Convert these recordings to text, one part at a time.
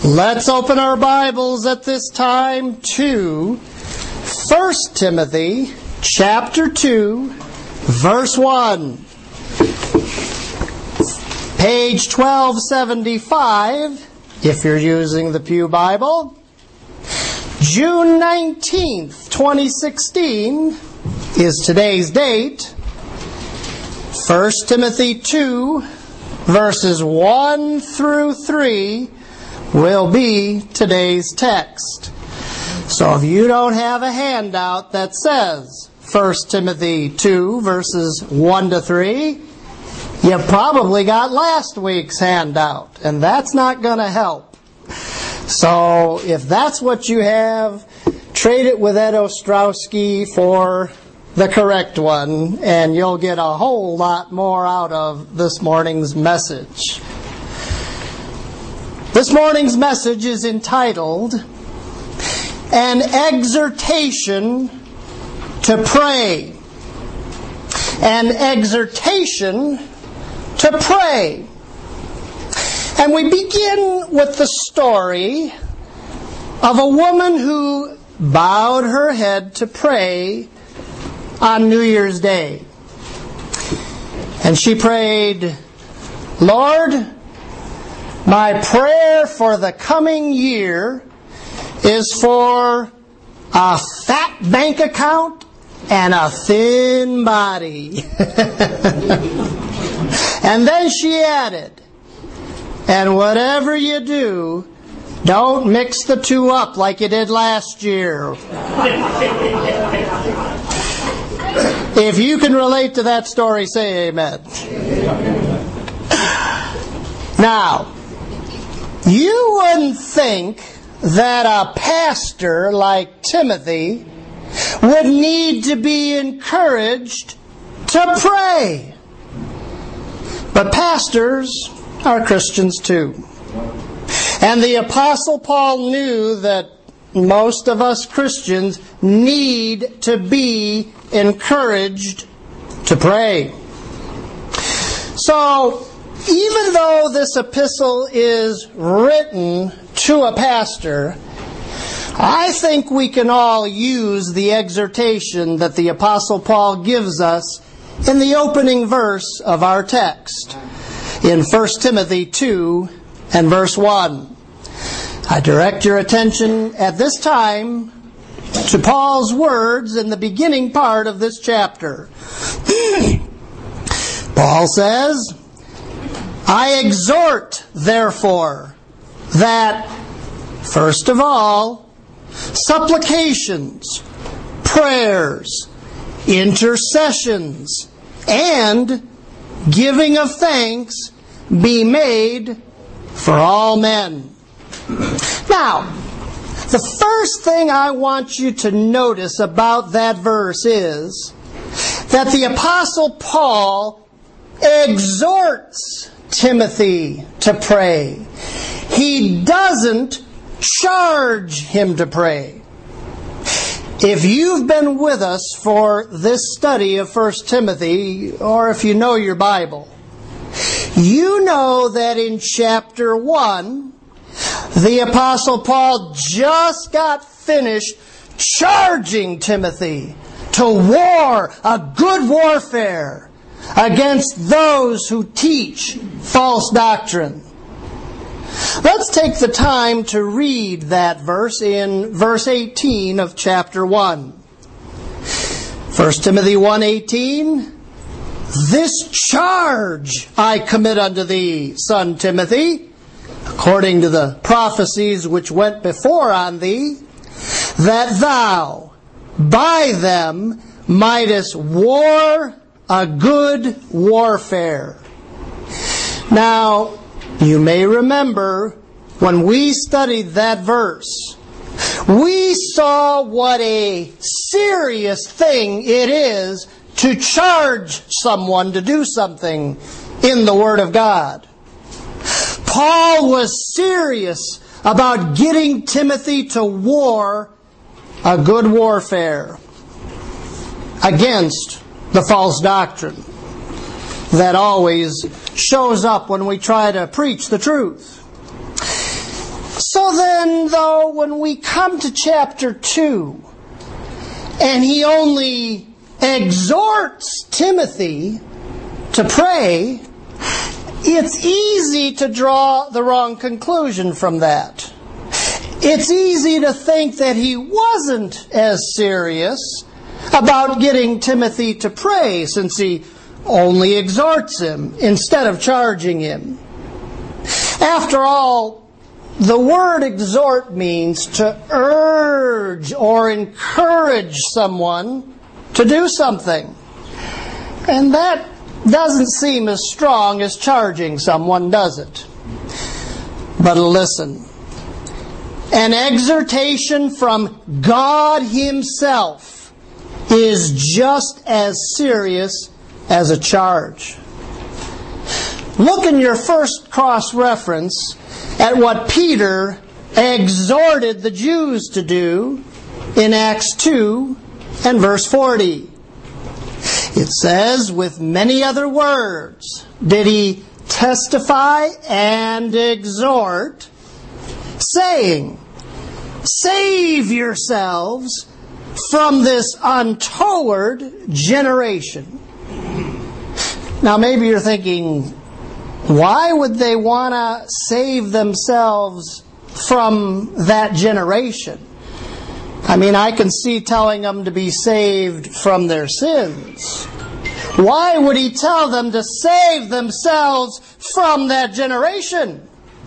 Let's open our Bibles at this time to 1 Timothy chapter 2, verse 1. Page 1275, if you're using the Pew Bible. June 19th, 2016 is today's date. 1 Timothy 2, verses 1 through 3 will be today's text. So if you don't have a handout that says 1 Timothy 2, verses 1 to 3, you probably got last week's handout, and that's not going to help. So if that's what you have, trade it with Ed Ostrowski for the correct one, and you'll get a whole lot more out of this morning's message. This morning's message is entitled, An Exhortation to Pray. An Exhortation to Pray. And we begin with the story of a woman who bowed her head to pray on New Year's Day. And she prayed, Lord, my prayer for the coming year is for a fat bank account and a thin body. And then she added, and whatever you do, don't mix the two up like you did last year. If you can relate to that story, say amen. Now, you wouldn't think that a pastor like Timothy would need to be encouraged to pray. But pastors are Christians too. And the Apostle Paul knew that most of us Christians need to be encouraged to pray. So, even though this epistle is written to a pastor, I think we can all use the exhortation that the Apostle Paul gives us in the opening verse of our text, in 1 Timothy 2 and verse 1. I direct your attention at this time to Paul's words in the beginning part of this chapter. Paul says, I exhort, therefore, that, first of all, supplications, prayers, intercessions, and giving of thanks be made for all men. Now, the first thing I want you to notice about that verse is that the Apostle Paul exhorts Timothy to pray. He doesn't charge him to pray. If you've been with us for this study of 1 Timothy, or if you know your Bible, you know that in chapter 1, the Apostle Paul just got finished charging Timothy to war, a good warfare, against those who teach false doctrine. Let's take the time to read that verse in verse 18 of chapter 1. 1 Timothy 1:18, This charge I commit unto thee, son Timothy, according to the prophecies which went before on thee, that thou by them mightest war a good warfare. Now, you may remember when we studied that verse, we saw what a serious thing it is to charge someone to do something in the Word of God. Paul was serious about getting Timothy to war a good warfare against the false doctrine that always shows up when we try to preach the truth. So then, though, when we come to chapter 2, and he only exhorts Timothy to pray, it's easy to draw the wrong conclusion from that. It's easy to think that he wasn't as serious about getting Timothy to pray, since he only exhorts him instead of charging him. After all, the word exhort means to urge or encourage someone to do something. And that doesn't seem as strong as charging someone, does it? But listen, an exhortation from God Himself is just as serious as a charge. Look in your first cross-reference at what Peter exhorted the Jews to do in Acts 2 and verse 40. It says, with many other words did he testify and exhort, saying, save yourselves from this untoward generation. Now maybe you're thinking, why would they want to save themselves from that generation? I mean, I can see telling them to be saved from their sins. Why would he tell them to save themselves from that generation?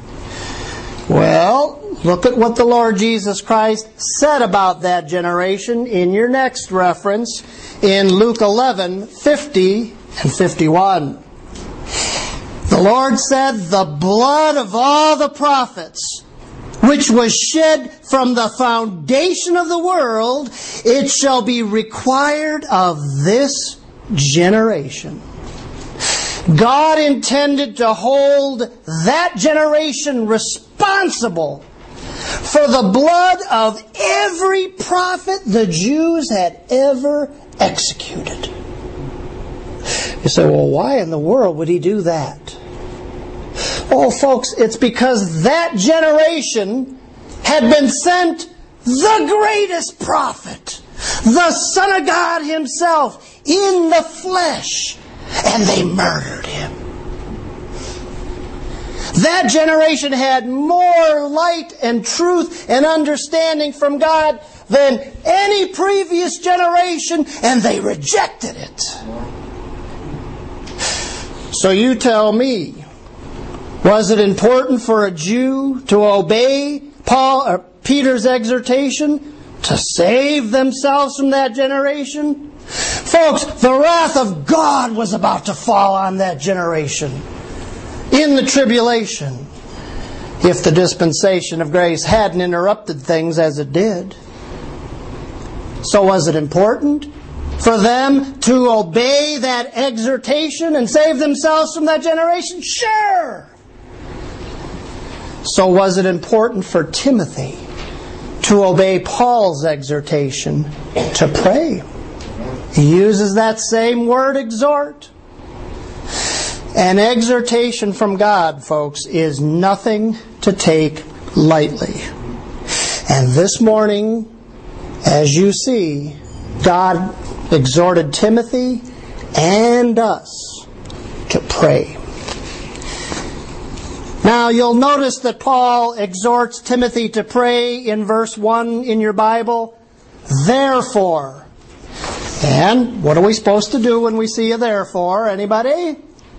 Well, look at what the Lord Jesus Christ said about that generation in your next reference in Luke 11:50 and 51. The Lord said, the blood of all the prophets, which was shed from the foundation of the world, it shall be required of this generation. God intended to hold that generation responsible for the blood of every prophet the Jews had ever executed. You say, well, why in the world would he do that? Oh, folks, it's because that generation had been sent the greatest prophet, the Son of God Himself, in the flesh, and they murdered him. That generation had more light and truth and understanding from God than any previous generation, and they rejected it. So you tell me, was it important for a Jew to obey Peter's exhortation to save themselves from that generation? Folks, the wrath of God was about to fall on that generation in the tribulation, if the dispensation of grace hadn't interrupted things as it did. So was it important for them to obey that exhortation and save themselves from that generation? Sure! So was it important for Timothy to obey Paul's exhortation to pray? He uses that same word, exhort. An exhortation from God, folks, is nothing to take lightly. And this morning, as you see, God exhorted Timothy and us to pray. Now, you'll notice that Paul exhorts Timothy to pray in verse 1 in your Bible. Therefore. And what are we supposed to do when we see a therefore? Anybody?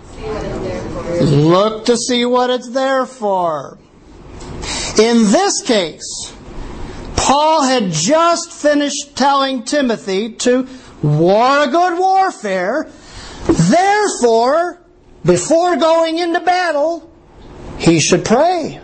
Look to see what it's there for. In this case, Paul had just finished telling Timothy to war a good warfare. Therefore, before going into battle, he should pray.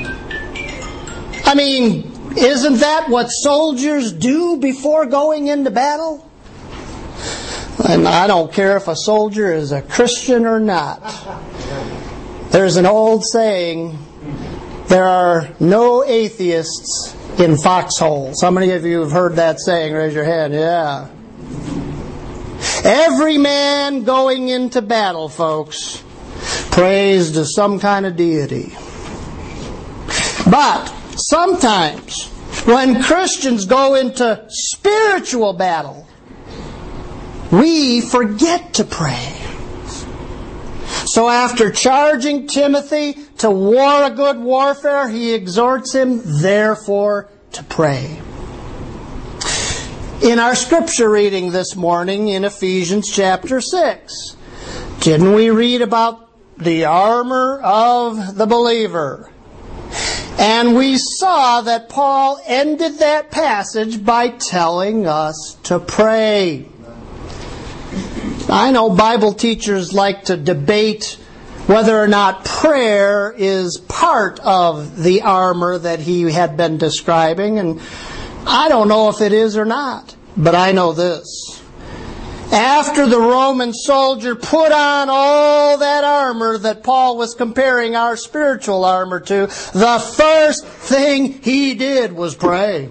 I mean, isn't that what soldiers do before going into battle? And I don't care if a soldier is a Christian or not. There's an old saying, there are no atheists in foxholes. How many of you have heard that saying? Raise your hand. Yeah. Every man going into battle, folks, prays to some kind of deity. But Sometimes, when Christians go into spiritual battle, we forget to pray. So after charging Timothy to war a good warfare, he exhorts him, therefore, to pray. In our scripture reading this morning in Ephesians chapter 6, didn't we read about the armor of the believer? And we saw that Paul ended that passage by telling us to pray. I know Bible teachers like to debate whether or not prayer is part of the armor that he had been describing, and I don't know if it is or not, but I know this. After the Roman soldier put on all that armor that Paul was comparing our spiritual armor to, the first thing he did was pray.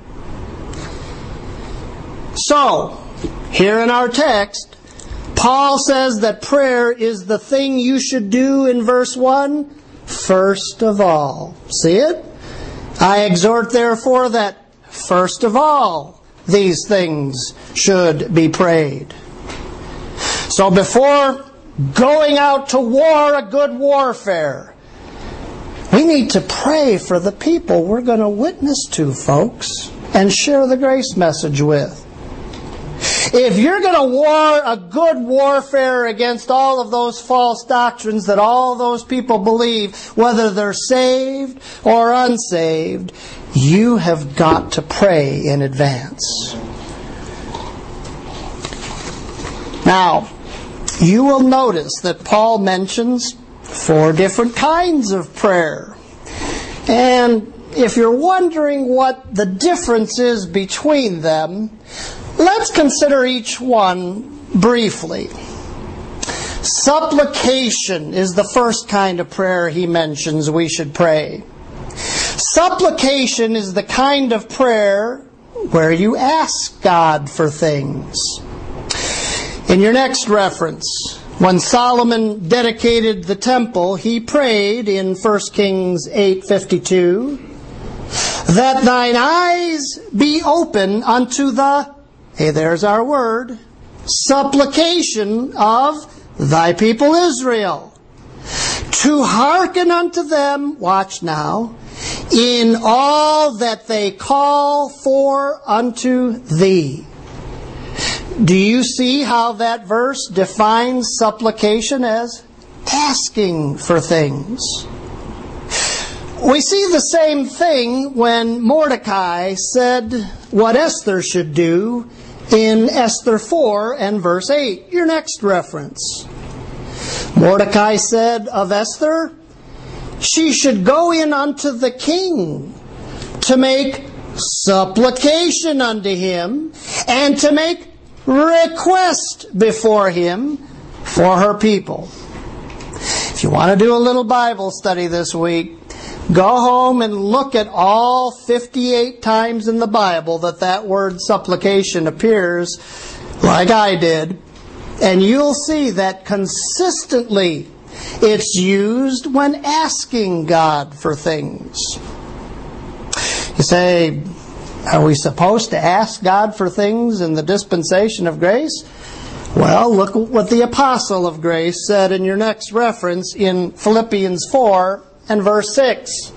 So, here in our text, Paul says that prayer is the thing you should do in verse 1, first of all. See it? I exhort therefore that first of all these things should be prayed. So before going out to war a good warfare, we need to pray for the people we're going to witness to, folks, and share the grace message with. If you're going to war a good warfare against all of those false doctrines that all those people believe, whether they're saved or unsaved, you have got to pray in advance. Now, you will notice that Paul mentions 4 different kinds of prayer. And if you're wondering what the difference is between them, let's consider each one briefly. Supplication is the first kind of prayer he mentions we should pray. Supplication is the kind of prayer where you ask God for things. In your next reference, when Solomon dedicated the temple, he prayed in 1 Kings 8:52, that thine eyes be open unto the, hey, there's our word, supplication of thy people Israel, to hearken unto them, watch now, in all that they call for unto thee. Do you see how that verse defines supplication as asking for things? We see the same thing when Mordecai said what Esther should do in Esther 4 and verse 8, your next reference. Mordecai said of Esther, she should go in unto the king to make supplication unto him and to make request before him for her people. If you want to do a little Bible study this week, go home and look at all 58 times in the Bible that word supplication appears, like I did, and you'll see that consistently it's used when asking God for things. You say, are we supposed to ask God for things in the dispensation of grace? Well, look what the apostle of grace said in your next reference in Philippians 4 and verse 6.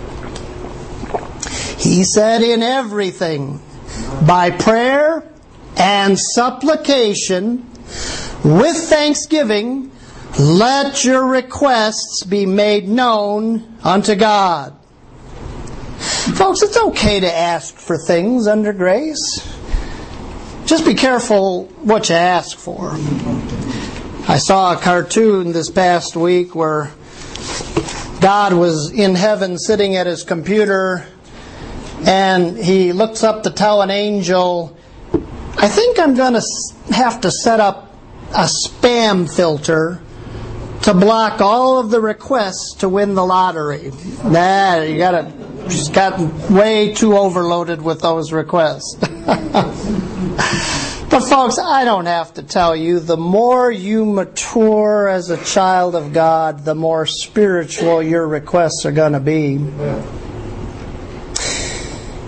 He said, in everything, by prayer and supplication, with thanksgiving, let your requests be made known unto God. Folks, it's okay to ask for things under grace. Just be careful what you ask for. I saw a cartoon this past week where God was in heaven sitting at his computer, and he looks up to tell an angel, I think I'm going to have to set up a spam filter to block all of the requests to win the lottery. She's gotten way too overloaded with those requests. But folks, I don't have to tell you, the more you mature as a child of God, the more spiritual your requests are going to be.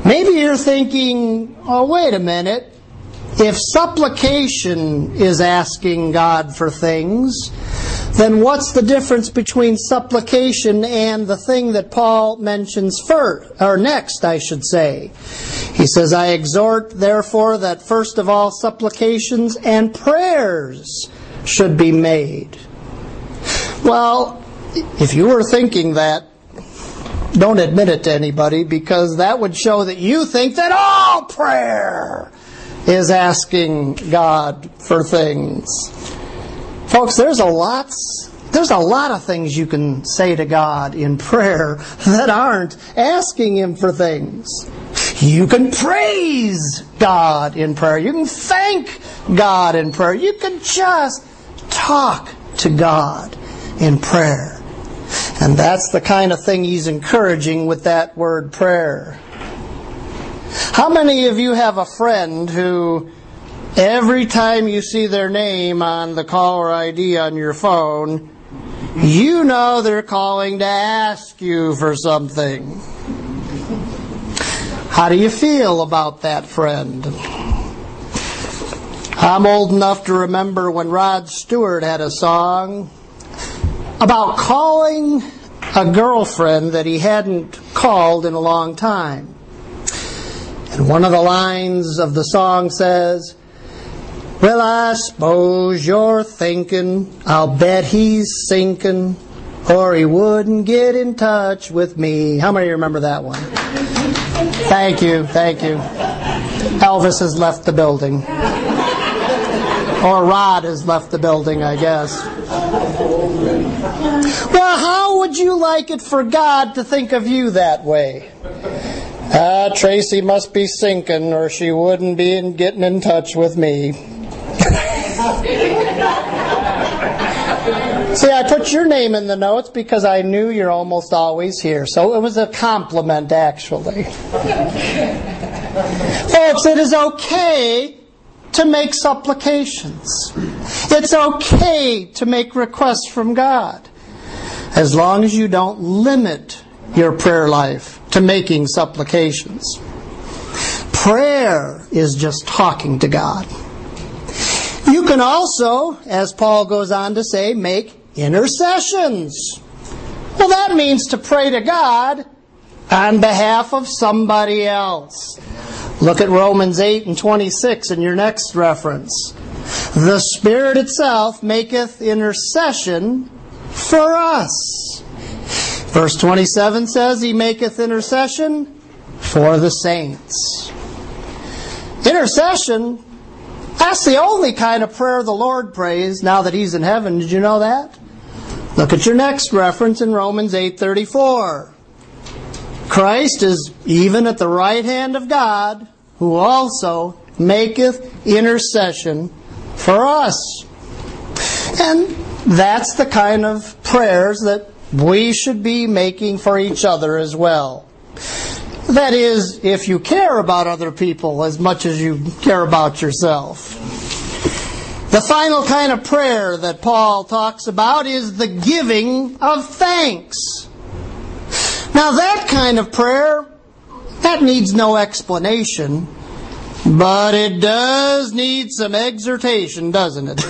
Maybe you're thinking, oh, wait a minute. If supplication is asking God for things, then what's the difference between supplication and the thing that Paul mentions next, I should say? He says, I exhort, therefore, that first of all supplications and prayers should be made. Well, if you were thinking that, don't admit it to anybody, because that would show that you think that all prayer is asking God for things. Folks, there's a lot of things you can say to God in prayer that aren't asking Him for things. You can praise God in prayer. You can thank God in prayer. You can just talk to God in prayer. And that's the kind of thing He's encouraging with that word prayer. How many of you have a friend who, every time you see their name on the caller ID on your phone, you know they're calling to ask you for something? How do you feel about that friend? I'm old enough to remember when Rod Stewart had a song about calling a girlfriend that he hadn't called in a long time. And one of the lines of the song says, well, I suppose you're thinking, I'll bet he's sinking, or he wouldn't get in touch with me. How many remember that one? Thank you. Elvis has left the building. Or Rod has left the building, I guess. Well, how would you like it for God to think of you that way? Tracy must be sinking, or she wouldn't be getting in touch with me. See, I put your name in the notes because I knew you're almost always here. So it was a compliment, actually. Folks, it is okay to make supplications. It's okay to make requests from God, as long as you don't limit your prayer life to making supplications. Prayer is just talking to God. You can also, as Paul goes on to say, make intercessions. Well, that means to pray to God on behalf of somebody else. Look at Romans 8:26 in your next reference. The Spirit itself maketh intercession for us. Verse 27 says, He maketh intercession for the saints. Intercession, that's the only kind of prayer the Lord prays now that He's in heaven. Did you know that? Look at your next reference in Romans 8:34. Christ is even at the right hand of God, who also maketh intercession for us. And that's the kind of prayers that we should be making for each other as well. That is, if you care about other people as much as you care about yourself. The final kind of prayer that Paul talks about is the giving of thanks. Now that kind of prayer, that needs no explanation, but it does need some exhortation, doesn't it?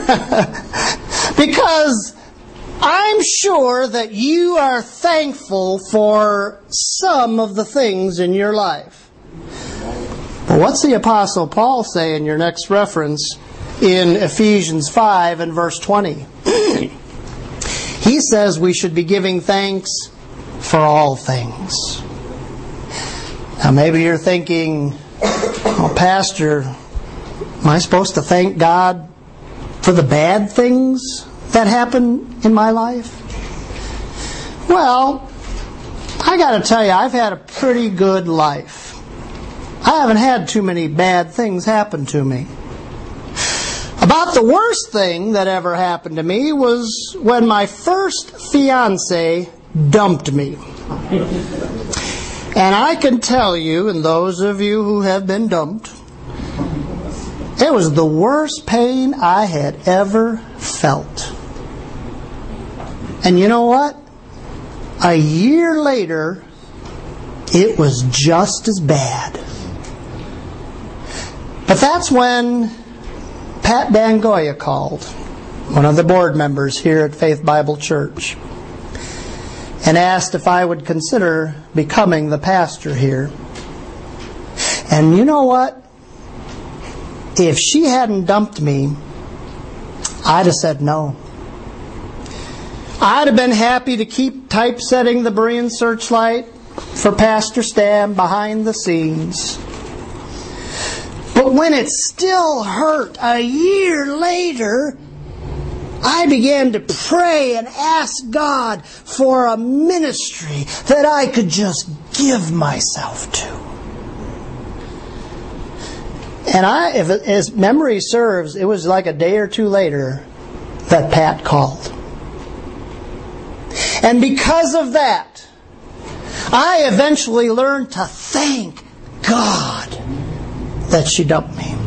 Because I'm sure that you are thankful for some of the things in your life. But what's the Apostle Paul say in your next reference in Ephesians 5 and verse 20? He says we should be giving thanks for all things. Now maybe you're thinking, oh, Pastor, am I supposed to thank God for the bad things that happen in my life? Well, I got to tell you, I've had a pretty good life. I haven't had too many bad things happen to me. About the worst thing that ever happened to me was when my first fiancée dumped me. And I can tell you, and those of you who have been dumped, it was the worst pain I had ever felt. And you know what? A year later, it was just as bad. But that's when Pat Dangoya called, one of the board members here at Faith Bible Church, and asked if I would consider becoming the pastor here. And you know what? If she hadn't dumped me, I'd have said no. I'd have been happy to keep typesetting the Berean Searchlight for Pastor Stam behind the scenes. But when it still hurt a year later, I began to pray and ask God for a ministry that I could just give myself to. And if as memory serves, it was like a day or two later that Pat called. And because of that, I eventually learned to thank God that she dumped me.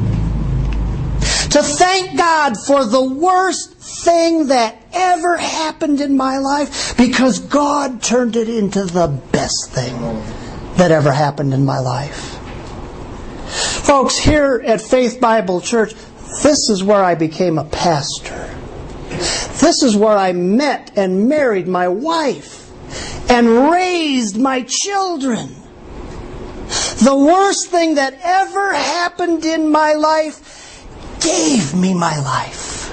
To thank God for the worst thing that ever happened in my life, because God turned it into the best thing that ever happened in my life. Folks, here at Faith Bible Church, this is where I became a pastor. This is where I met and married my wife and raised my children. The worst thing that ever happened in my life gave me my life.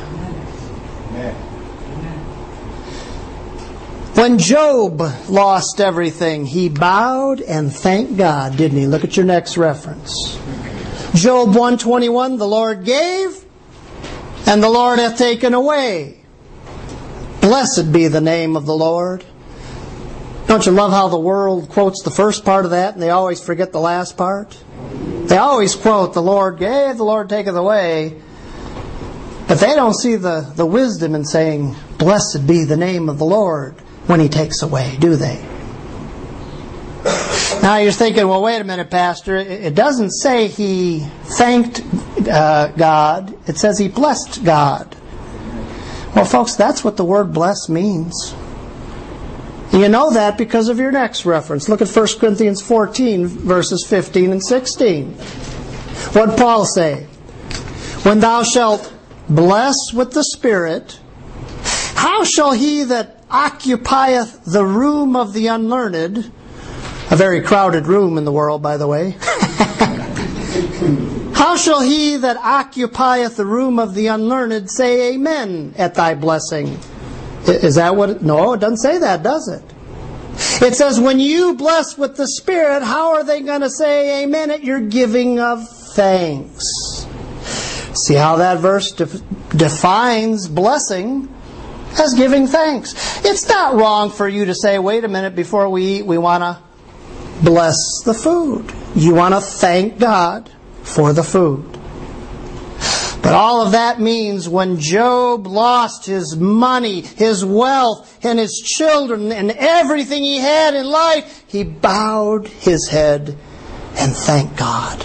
When Job lost everything, he bowed and thanked God, didn't he? Look at your next reference. Job 1:21, the Lord gave, and the Lord hath taken away. Blessed be the name of the Lord. Don't you love how the world quotes the first part of that and they always forget the last part? They always quote, the Lord gave, the Lord taketh away. But they don't see the wisdom in saying, blessed be the name of the Lord when He takes away, do they? Now you're thinking, well, wait a minute, Pastor. It doesn't say he thanked God. It says he blessed God. Well, folks, that's what the word bless means. You know that because of your next reference. Look at 1 Corinthians 14, verses 15 and 16. What did Paul say? When thou shalt bless with the Spirit, how shall he that occupieth the room of the unlearned, a very crowded room in the world, by the way, how shall he that occupieth the room of the unlearned say amen at thy blessing? Is that what it... No, it doesn't say that, does it? It says, when you bless with the Spirit, how are they going to say amen at your giving of thanks? See how that verse defines blessing as giving thanks. It's not wrong for you to say, wait a minute, before we eat, we want to bless the food. You want to thank God for the food. But all of that means when Job lost his money, his wealth, and his children, and everything he had in life, he bowed his head and thanked God.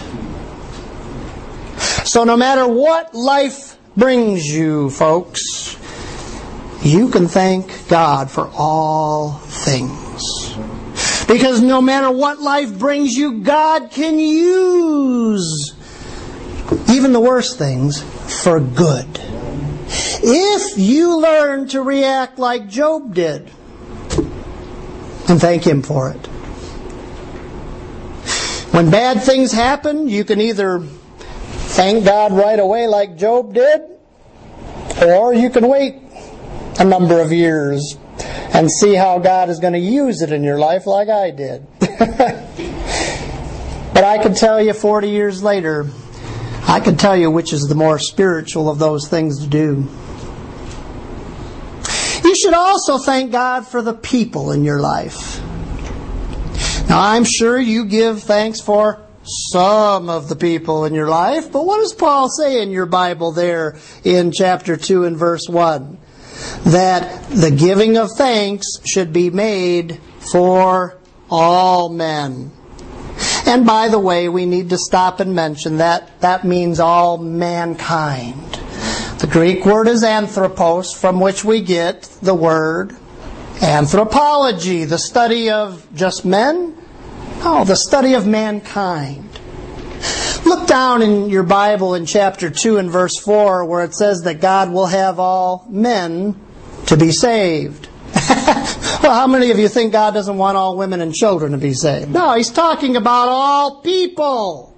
So no matter what life brings you, folks, you can thank God for all things. Because no matter what life brings you, God can use even the worst things for good. If you learn to react like Job did, and thank Him for it. When bad things happen, you can either thank God right away like Job did, or you can wait a number of years and see how God is going to use it in your life like I did. But I can tell you 40 years later, I can tell you which is the more spiritual of those things to do. You should also thank God for the people in your life. Now, I'm sure you give thanks for some of the people in your life, but what does Paul say in your Bible there in chapter 2 and verse 1? That the giving of thanks should be made for all men. And by the way, we need to stop and mention that means all mankind. The Greek word is anthropos, from which we get the word anthropology, the study of just men Oh, the study of mankind. Look down in your Bible in chapter 2 and verse 4 where it says that God will have all men to be saved. Well, how many of you think God doesn't want all women and children to be saved? No, He's talking about all people.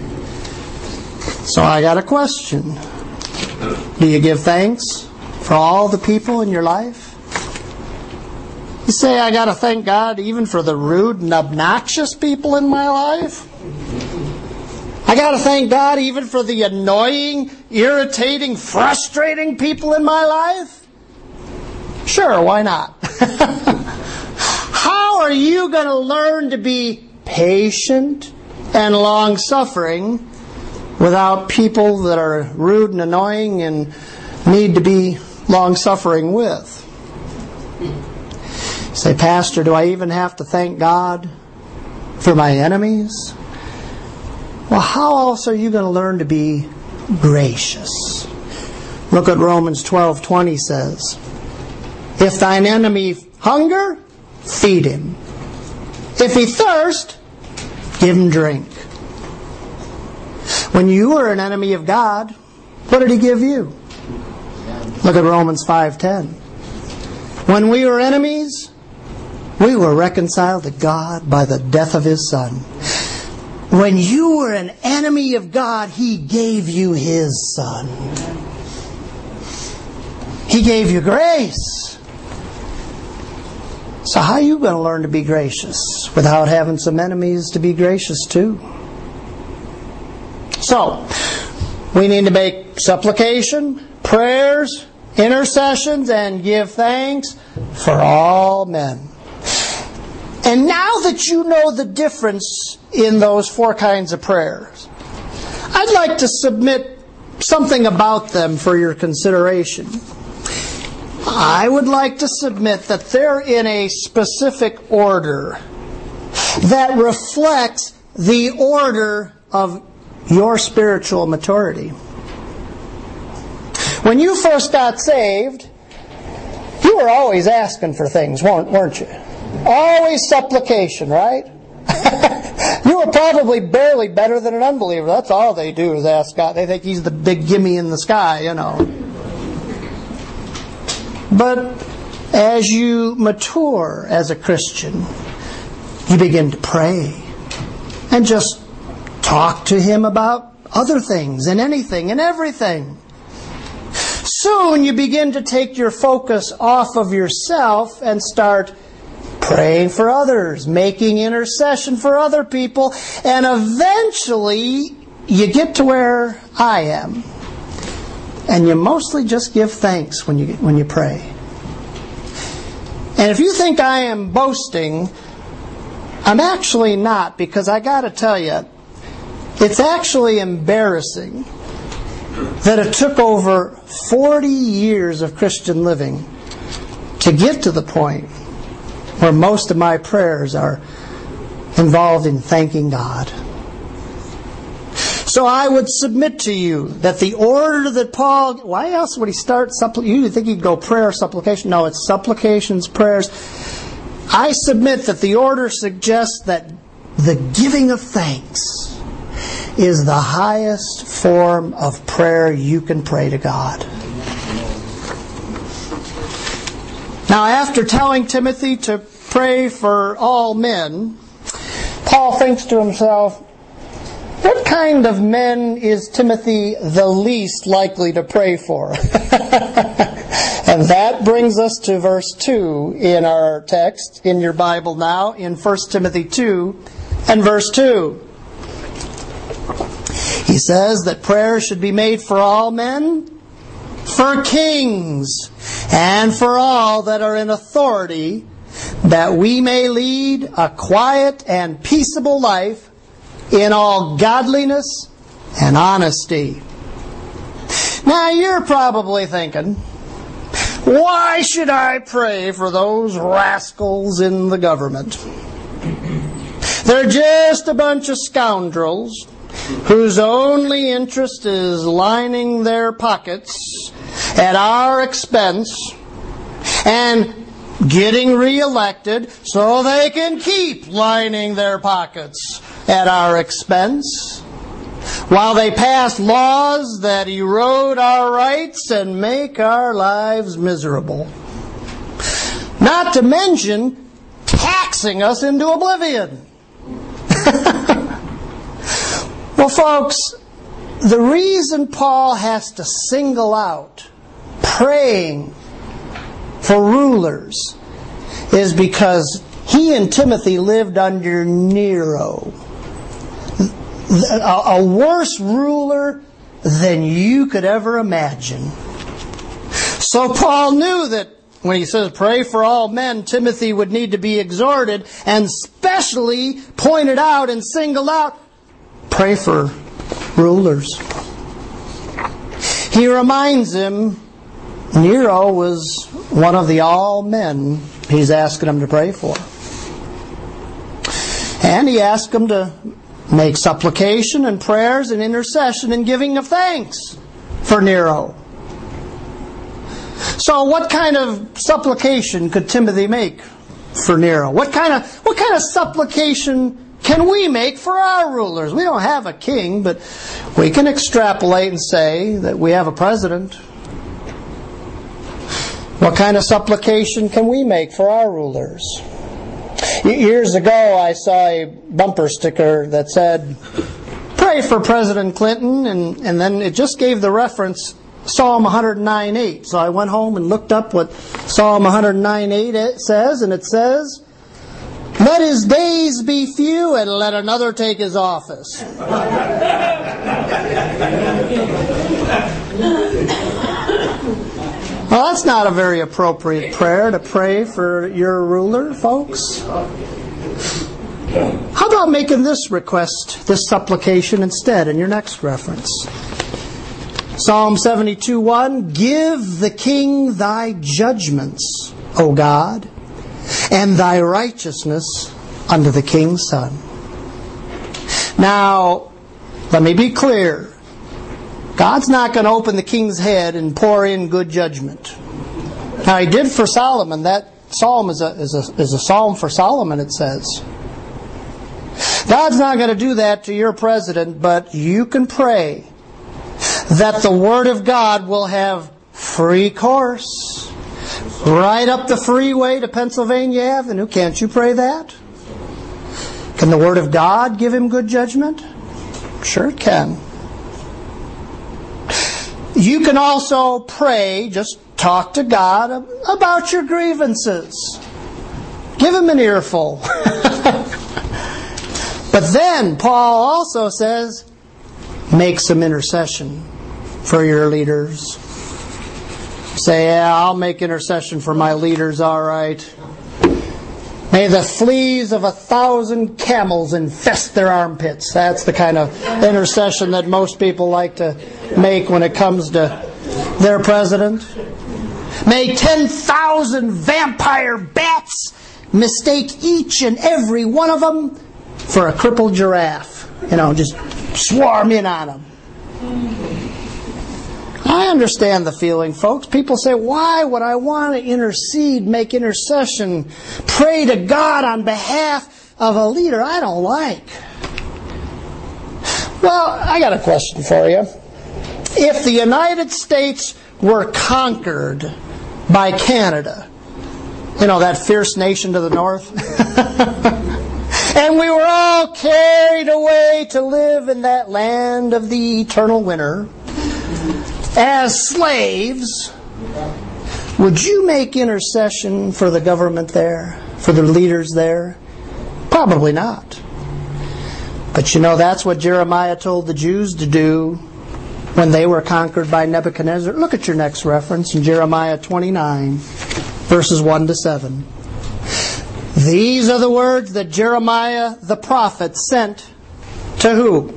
So I got a question. Do you give thanks for all the people in your life? You say, I got to thank God even for the rude and obnoxious people in my life? I got to thank God even for the annoying, irritating, frustrating people in my life? Sure, why not? How are you going to learn to be patient and long-suffering without people that are rude and annoying and need to be long-suffering with? You say, Pastor, do I even have to thank God for my enemies? Well, how else are you going to learn to be gracious? Look at Romans 12:20 says, if thine enemy hunger, feed him. If he thirst, give him drink. When you were an enemy of God, what did He give you? Look at Romans 5:10. When we were enemies, we were reconciled to God by the death of His Son. When you were an enemy of God, He gave you His Son. He gave you grace. So how are you going to learn to be gracious without having some enemies to be gracious to? So, we need to make supplication, prayers, intercessions, and give thanks for all men. And now that you know the difference in those four kinds of prayers, I'd like to submit something about them for your consideration. I would like to submit that they're in a specific order that reflects the order of your spiritual maturity. When you first got saved, you were always asking for things, weren't you? Always supplication, right? You were probably barely better than an unbeliever. That's all they do is ask God. They think He's the big gimme in the sky, you know. But as you mature as a Christian, you begin to pray and just talk to Him about other things and anything and everything. Soon you begin to take your focus off of yourself and start praying for others, making intercession for other people, and eventually you get to where I am. And you mostly just give thanks when you pray. And if you think I am boasting, I'm actually not, because I got to tell you, it's actually embarrassing that it took over 40 years of Christian living to get to the point where most of my prayers are involved in thanking God. So I would submit to you that the order that Paul... Why else would he start... You think he'd go prayer, supplication? No, it's supplications, prayers. I submit that the order suggests that the giving of thanks is the highest form of prayer you can pray to God. Now, after telling Timothy to pray for all men, Paul thinks to himself, what kind of men is Timothy the least likely to pray for? And that brings us to verse 2 in our text, in your Bible now, in 1 Timothy 2 and verse 2. He says that prayer should be made for all men, for kings, and for all that are in authority, that we may lead a quiet and peaceable life in all godliness and honesty. Now you're probably thinking, why should I pray for those rascals in the government? They're just a bunch of scoundrels whose only interest is lining their pockets at our expense, and getting reelected so they can keep lining their pockets at our expense, while they pass laws that erode our rights and make our lives miserable. Not to mention taxing us into oblivion. Well, folks, the reason Paul has to single out praying for rulers is because he and Timothy lived under Nero, a worse ruler than you could ever imagine. So Paul knew that when he says pray for all men, Timothy would need to be exhorted and specially pointed out and singled out, pray for rulers. He reminds him Nero was one of the all men he's asking him to pray for. And he asked him to make supplication and prayers and intercession and giving of thanks for Nero. So what kind of supplication could Timothy make for Nero? What kind of supplication can we make for our rulers? We don't have a king, but we can extrapolate and say that we have a president. What kind of supplication can we make for our rulers? Years ago, I saw a bumper sticker that said, pray for President Clinton, and then it just gave the reference Psalm 109:8. So I went home and looked up what Psalm 109:8 says, and it says, let his days be few and let another take his office. Well, that's not a very appropriate prayer to pray for your ruler, folks. How about making this request, this supplication instead in your next reference? Psalm 72:1, give the king thy judgments, O God, and thy righteousness unto the king's son. Now, let me be clear. God's not going to open the king's head and pour in good judgment. Now, he did for Solomon. That psalm is a psalm for Solomon, it says. God's not going to do that to your president, but you can pray that the Word of God will have free course right up the freeway to Pennsylvania Avenue. Can't you pray that? Can the Word of God give him good judgment? Sure it can. You can also pray, just talk to God about your grievances. Give him an earful. But then Paul also says, make some intercession for your leaders. Say, yeah, I'll make intercession for my leaders, all right. May the fleas of 1,000 camels infest their armpits. That's the kind of intercession that most people like to make when it comes to their president. May 10,000 vampire bats mistake each and every one of them for a crippled giraffe. Just swarm in on them. I understand the feeling, folks. People say, why would I want to intercede, make intercession, pray to God on behalf of a leader I don't like? Well, I got a question for you. If the United States were conquered by Canada, that fierce nation to the north, and we were all carried away to live in that land of the eternal winter, as slaves, would you make intercession for the government there, for the leaders there? Probably not. But that's what Jeremiah told the Jews to do when they were conquered by Nebuchadnezzar. Look at your next reference in Jeremiah 29, verses 1 to 7. These are the words that Jeremiah the prophet sent to who?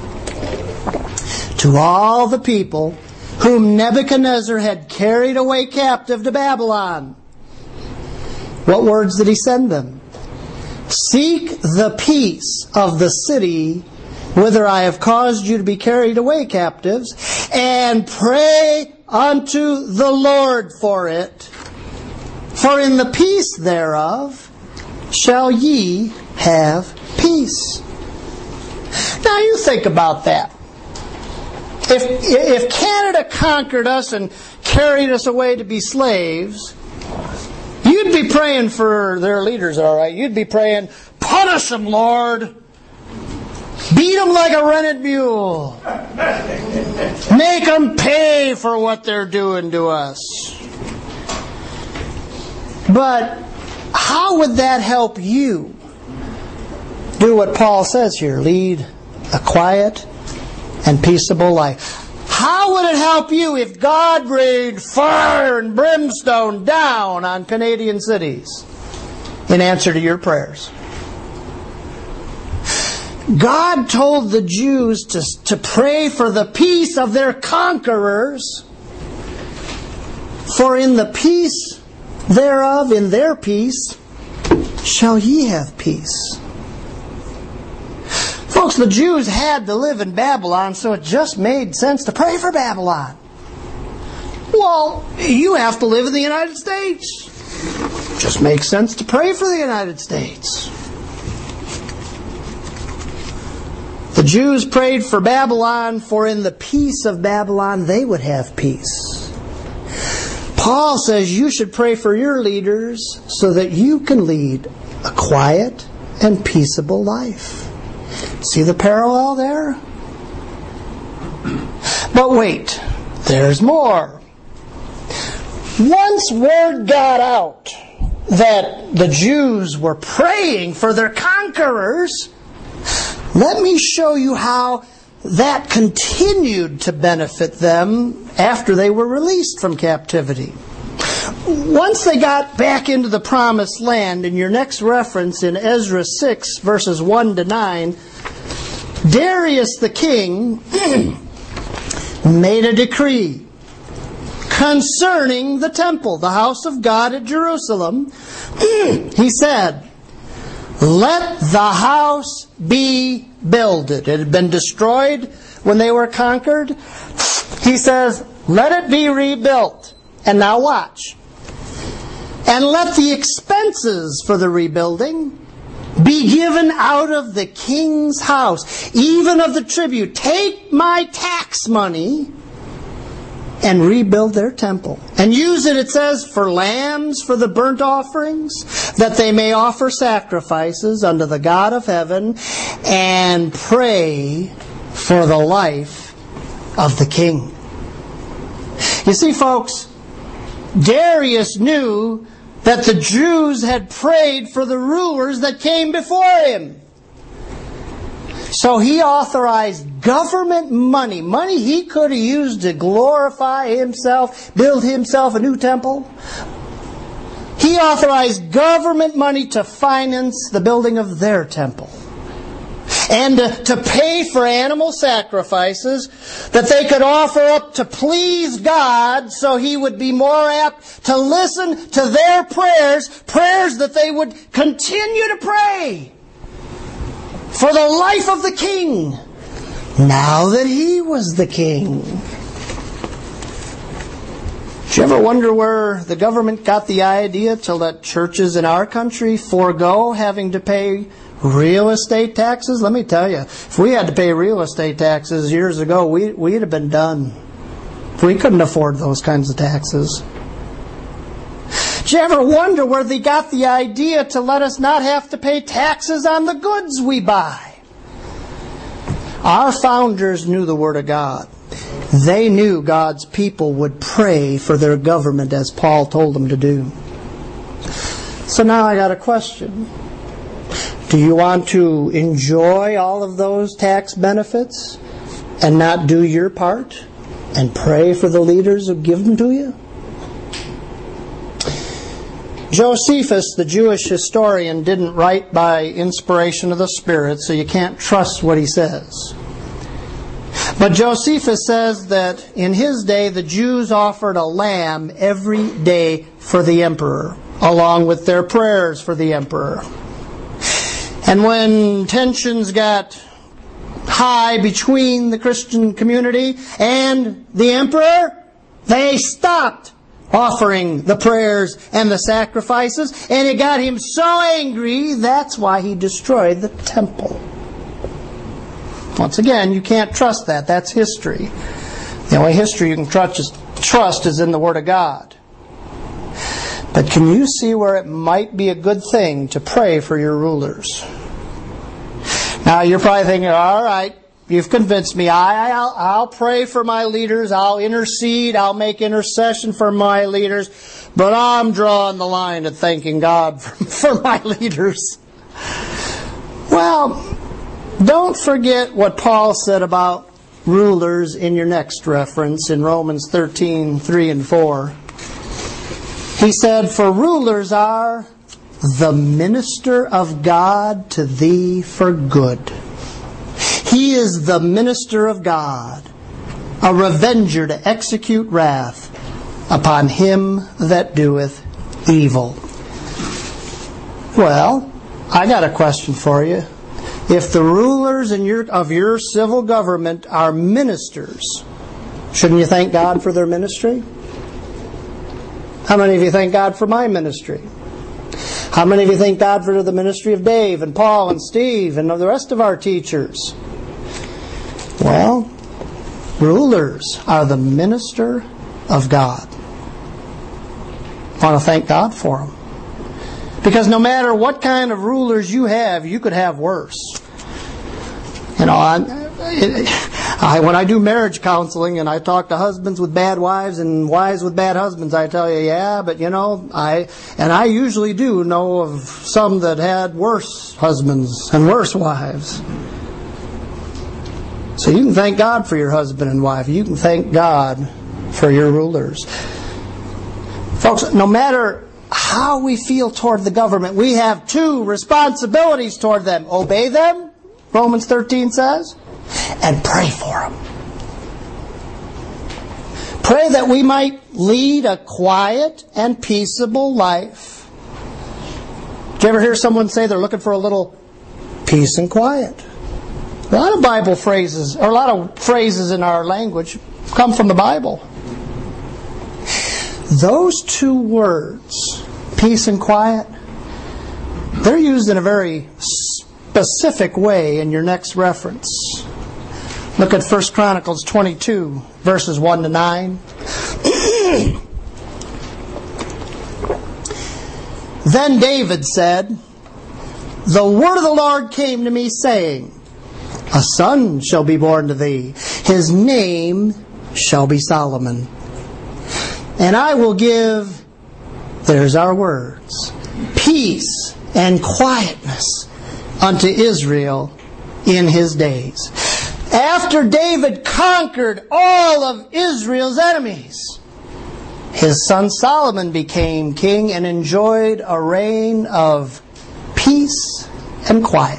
To all the people whom Nebuchadnezzar had carried away captive to Babylon. What words did he send them? Seek the peace of the city whither I have caused you to be carried away captives, and pray unto the Lord for it, For in the peace thereof shall ye have peace. Now you think about that. If Canada conquered us and carried us away to be slaves, you'd be praying for their leaders, all right? You'd be praying, punish them, Lord. Beat them like a rented mule. Make them pay for what they're doing to us. But how would that help you do what Paul says here? Lead a quiet and peaceable life. How would it help you if God rained fire and brimstone down on Canadian cities in answer to your prayers? God told the Jews to pray for the peace of their conquerors, for in the peace thereof, in their peace, shall ye have peace. Folks, the Jews had to live in Babylon, so it just made sense to pray for Babylon. Well, you have to live in the United States. It just makes sense to pray for the United States. The Jews prayed for Babylon, for in the peace of Babylon they would have peace. Paul says you should pray for your leaders so that you can lead a quiet and peaceable life. See the parallel there? But wait, there's more. Once word got out that the Jews were praying for their conquerors, let me show you how that continued to benefit them after they were released from captivity. Once they got back into the promised land, in your next reference in Ezra 6, verses 1 to 9, Darius the king made a decree concerning the temple, the house of God at Jerusalem. He said, let the house be builded. It had been destroyed when they were conquered. He says, let it be rebuilt. And now watch. And let the expenses for the rebuilding be given out of the king's house, even of the tribute. Take my tax money and rebuild their temple. And use it, it says, for lambs, for the burnt offerings, that they may offer sacrifices unto the God of heaven, and pray for the life of the king. You see, folks, Darius knew that the Jews had prayed for the rulers that came before him. So he authorized government money he could have used to glorify himself, build himself a new temple. He authorized government money to finance the building of their temple. And to pay for animal sacrifices that they could offer up to please God, so He would be more apt to listen to their prayers that they would continue to pray for the life of the king, now that he was the king. Did you ever wonder where the government got the idea to let churches in our country forego having to pay real estate taxes? Let me tell you, if we had to pay real estate taxes years ago, we'd have been done. We couldn't afford those kinds of taxes. Did you ever wonder where they got the idea to let us not have to pay taxes on the goods we buy? Our founders knew the Word of God. They knew God's people would pray for their government as Paul told them to do. So now I got a question. Do you want to enjoy all of those tax benefits and not do your part and pray for the leaders who give them to you? Josephus, the Jewish historian, didn't write by inspiration of the Spirit, so you can't trust what he says. But Josephus says that in his day the Jews offered a lamb every day for the emperor, along with their prayers for the emperor. And when tensions got high between the Christian community and the emperor, they stopped offering the prayers and the sacrifices, and it got him so angry, that's why he destroyed the temple. Once again, you can't trust that. That's history. The only history you can trust is in the Word of God. But can you see where it might be a good thing to pray for your rulers? Now, you're probably thinking, all right, you've convinced me. I'll pray for my leaders. I'll intercede. I'll make intercession for my leaders. But I'm drawing the line at thanking God for my leaders. Well, don't forget what Paul said about rulers in your next reference in Romans 13:3 and 4. He said, "For rulers are the minister of God to thee for good." He is the minister of God, a revenger to execute wrath upon him that doeth evil. Well, I got a question for you. If the rulers of your civil government are ministers, shouldn't you thank God for their ministry? How many of you thank God for my ministry? How many of you thank God for the ministry of Dave and Paul and Steve and the rest of our teachers? Well, rulers are the minister of God. I want to thank God for them. Because no matter what kind of rulers you have, you could have worse. You know, when I do marriage counseling and I talk to husbands with bad wives and wives with bad husbands, I tell you, yeah, but you know, I usually do know of some that had worse husbands and worse wives. So you can thank God for your husband and wife. You can thank God for your rulers. Folks, no matter how we feel toward the government, we have two responsibilities toward them. Obey them, Romans 13 says, and pray for them. Pray that we might lead a quiet and peaceable life. Did you ever hear someone say they're looking for a little peace and quiet? A lot of Bible phrases, or a lot of phrases in our language come from the Bible. Those two words, peace and quiet, they're used in a very specific way in your next reference. Look at 1 Chronicles 22, verses 1 to 9. Then David said, "The word of the Lord came to me, saying, A son shall be born to thee. His name shall be Solomon. And I will give," there's our words, "peace and quietness unto Israel in his days." After David conquered all of Israel's enemies, his son Solomon became king and enjoyed a reign of peace and quiet.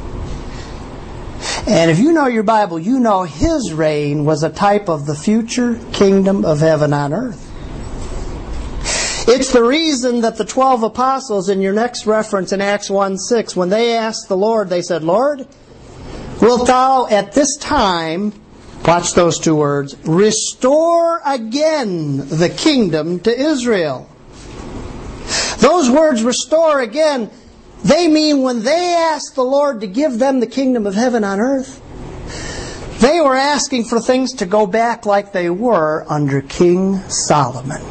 And if you know your Bible, you know his reign was a type of the future kingdom of heaven on earth. It's the reason that the 12 apostles in your next reference in Acts 1:6, when they asked the Lord, they said, "Lord, wilt thou at this time," watch those two words, "restore again the kingdom to Israel?" Those words, restore again, they mean when they asked the Lord to give them the kingdom of heaven on earth, they were asking for things to go back like they were under King Solomon.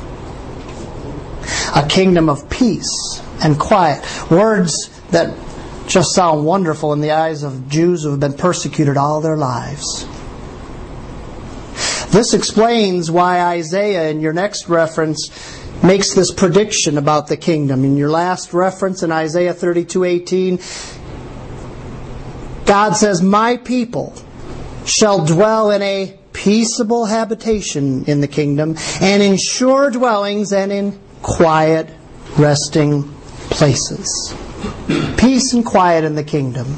A kingdom of peace and quiet. Words that just sound wonderful in the eyes of Jews who have been persecuted all their lives. This explains why Isaiah, in your next reference, makes this prediction about the kingdom. In your last reference in Isaiah 32:18, God says, "My people shall dwell in a peaceable habitation in the kingdom, and in sure dwellings and in quiet resting places." Peace and quiet in the kingdom.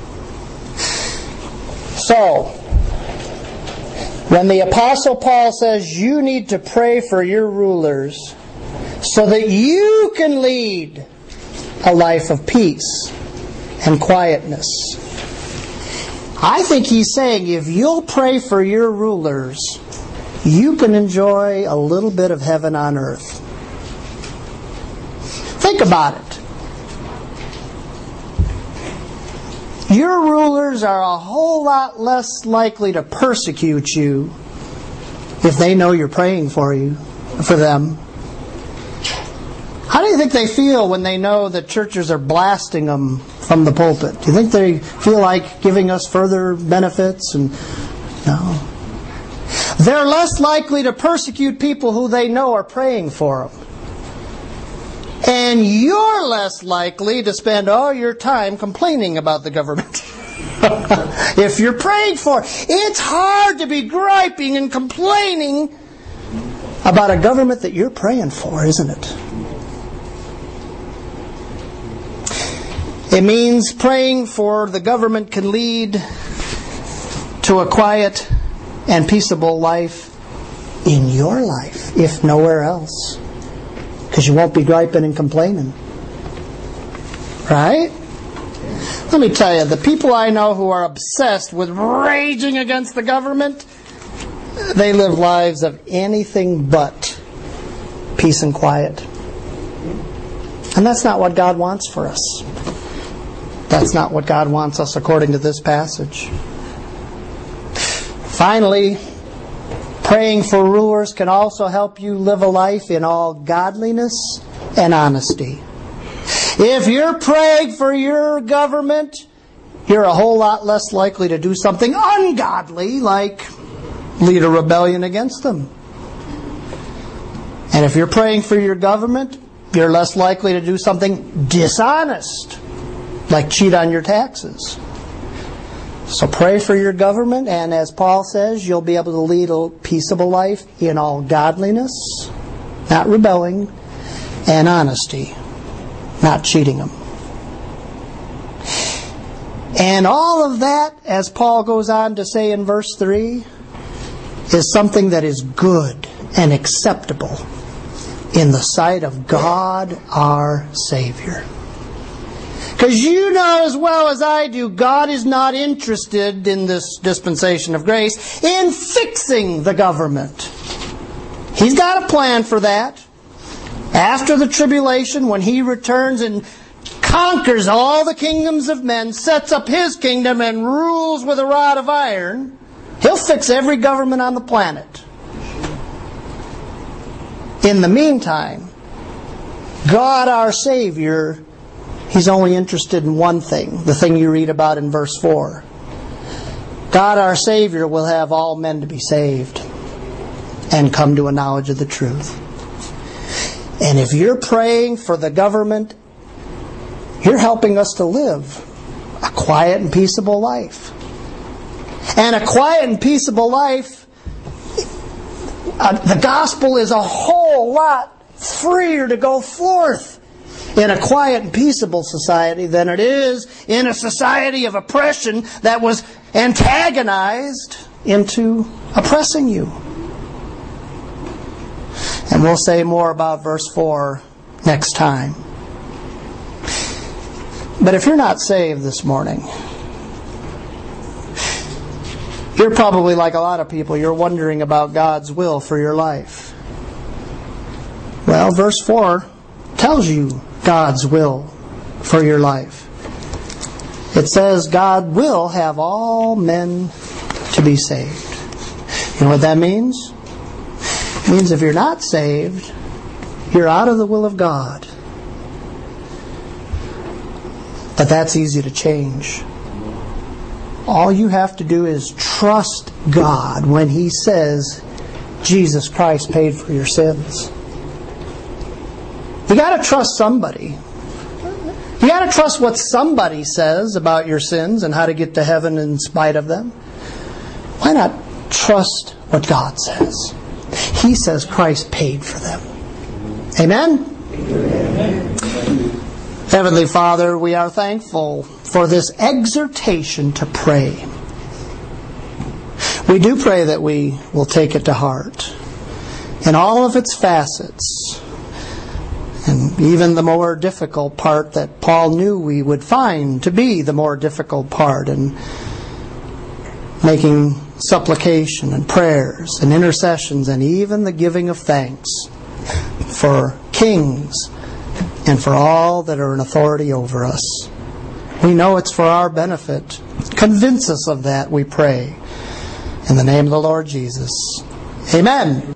So, when the Apostle Paul says you need to pray for your rulers so that you can lead a life of peace and quietness, I think he's saying if you'll pray for your rulers, you can enjoy a little bit of heaven on earth. Think about it. Your rulers are a whole lot less likely to persecute you if they know you're praying for them. How do you think they feel when they know that churches are blasting them from the pulpit? Do you think they feel like giving us further benefits? No. They're less likely to persecute people who they know are praying for them. And you're less likely to spend all your time complaining about the government. If you're praying for it. It's hard to be griping and complaining about a government that you're praying for, isn't it? It means praying for the government can lead to a quiet and peaceable life in your life, if nowhere else. Because you won't be griping and complaining. Right? Let me tell you, the people I know who are obsessed with raging against the government, they live lives of anything but peace and quiet. And that's not what God wants for us. That's not what God wants us according to this passage. Finally, praying for rulers can also help you live a life in all godliness and honesty. If you're praying for your government, you're a whole lot less likely to do something ungodly, like lead a rebellion against them. And if you're praying for your government, you're less likely to do something dishonest, like cheat on your taxes. So pray for your government, and as Paul says, you'll be able to lead a peaceable life in all godliness, not rebelling, and honesty, not cheating them. And all of that, as Paul goes on to say in verse 3, is something that is good and acceptable in the sight of God our Savior. Because you know as well as I do, God is not interested in this dispensation of grace in fixing the government. He's got a plan for that. After the tribulation, when He returns and conquers all the kingdoms of men, sets up His kingdom and rules with a rod of iron, He'll fix every government on the planet. In the meantime, God our Savior, He's only interested in one thing, the thing you read about in verse 4. God our Savior will have all men to be saved and come to a knowledge of the truth. And if you're praying for the government, you're helping us to live a quiet and peaceable life. And a quiet and peaceable life, the gospel is a whole lot freer to go forth in a quiet and peaceable society than it is in a society of oppression that was antagonized into oppressing you. And we'll say more about verse 4 next time. But if you're not saved this morning, you're probably like a lot of people, you're wondering about God's will for your life. Well, verse 4 tells you God's will for your life. It says God will have all men to be saved. You know what that means? It means if you're not saved, you're out of the will of God. But that's easy to change. All you have to do is trust God when He says Jesus Christ paid for your sins. You got to trust somebody. You got to trust what somebody says about your sins and how to get to heaven in spite of them. Why not trust what God says? He says Christ paid for them. Amen? Amen. Heavenly Father, we are thankful for this exhortation to pray. We do pray that we will take it to heart in all of its facets. And even the more difficult part that Paul knew we would find to be the more difficult part. And making supplication and prayers and intercessions and even the giving of thanks for kings and for all that are in authority over us. We know it's for our benefit. Convince us of that, we pray. In the name of the Lord Jesus. Amen.